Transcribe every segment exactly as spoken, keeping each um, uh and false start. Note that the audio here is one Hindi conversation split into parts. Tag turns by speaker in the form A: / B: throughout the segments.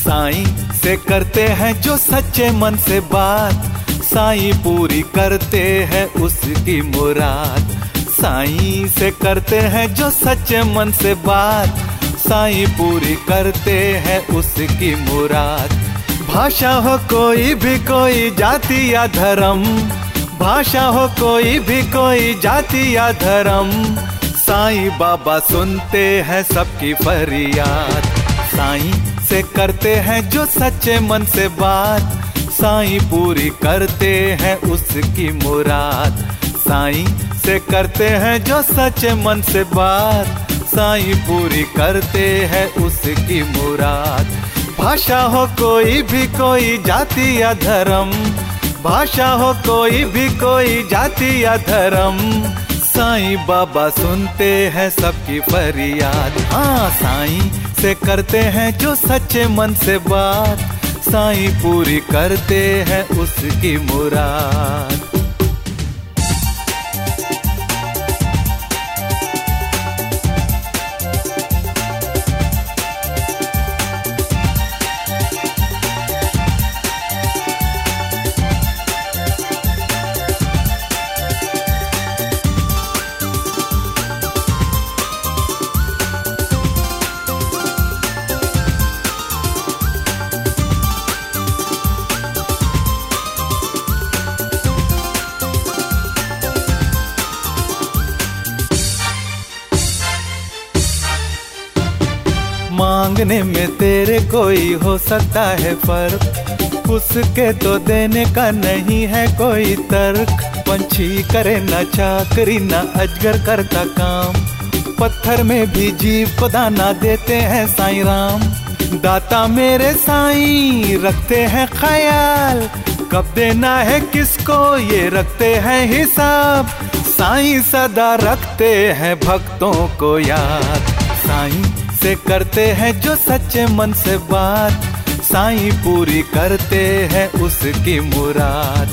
A: साईं से करते हैं जो सच्चे मन से बात, साईं पूरी करते हैं उसकी मुराद। साईं से करते हैं जो सच्चे मन से बात, साईं पूरी करते हैं उसकी मुराद। भाषा हो कोई भी कोई जाति या धर्म, भाषा हो कोई भी कोई जाति या धर्म, साईं बाबा सुनते हैं सबकी फरियाद। साईं से करते हैं जो सच्चे मन से बात, साईं पूरी करते हैं उसकी मुराद। साईं से करते हैं जो सच्चे मन से बात, साईं पूरी करते हैं उसकी मुराद। भाषा हो कोई भी कोई जाति या धर्म, भाषा हो कोई भी कोई जाति या धर्म, साईं बाबा सुनते हैं सबकी फरियाद। हाँ, साईं से करते हैं जो सच्चे मन से बात, साईं पूरी करते हैं उसकी मुराद। मांगने में तेरे कोई हो सकता है फर्क, उसके तो देने का नहीं है कोई तर्क। पंछी करे न चाकरी न अजगर करता काम, पत्थर में भी जीव को दाना देते हैं साईं राम। दाता मेरे साईं रखते हैं ख्याल, कब देना है किसको ये रखते हैं हिसाब। साईं सदा रखते हैं भक्तों को याद। साईं से करते हैं जो सच्चे मन से बात, साईं पूरी करते हैं उसकी मुराद।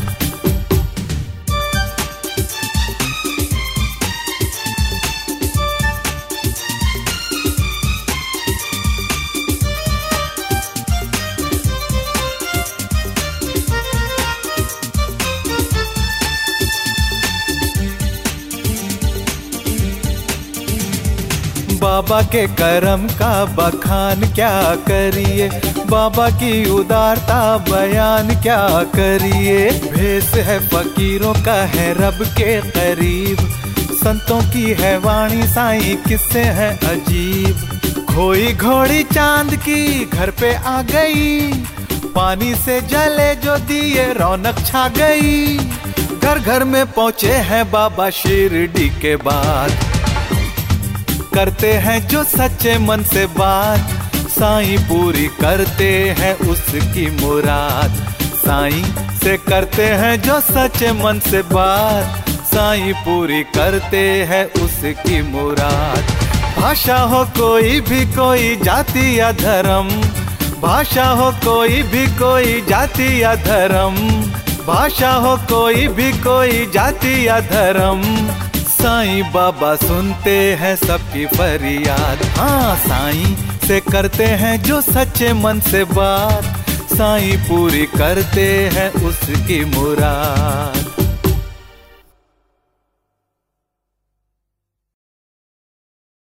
A: बाबा के करम का बखान क्या करिए, बाबा की उदारता बयान क्या करिए। भेष है फकीरों का है रब के करीब, संतों की है वाणी साईं किस्से हैं अजीब। खोई घोड़ी चांद की घर पे आ गई, पानी से जले जो दिए रौनक छा गई। घर घर में पहुँचे हैं बाबा शिरडी के बाद, करते हैं जो सच्चे मन से बात, साईं पूरी करते हैं उसकी मुराद। साईं से करते हैं जो सच्चे मन से बात, साईं पूरी करते हैं उसकी मुराद। भाषा हो कोई भी कोई जाति या धर्म, भाषा हो कोई भी कोई जाति या धर्म, भाषा हो कोई भी कोई जाति या धर्म, साईं बाबा सुनते हैं सबकी फरियाद। हाँ, साईं से करते हैं जो सच्चे मन से बात, साईं पूरी करते हैं उसकी मुराद।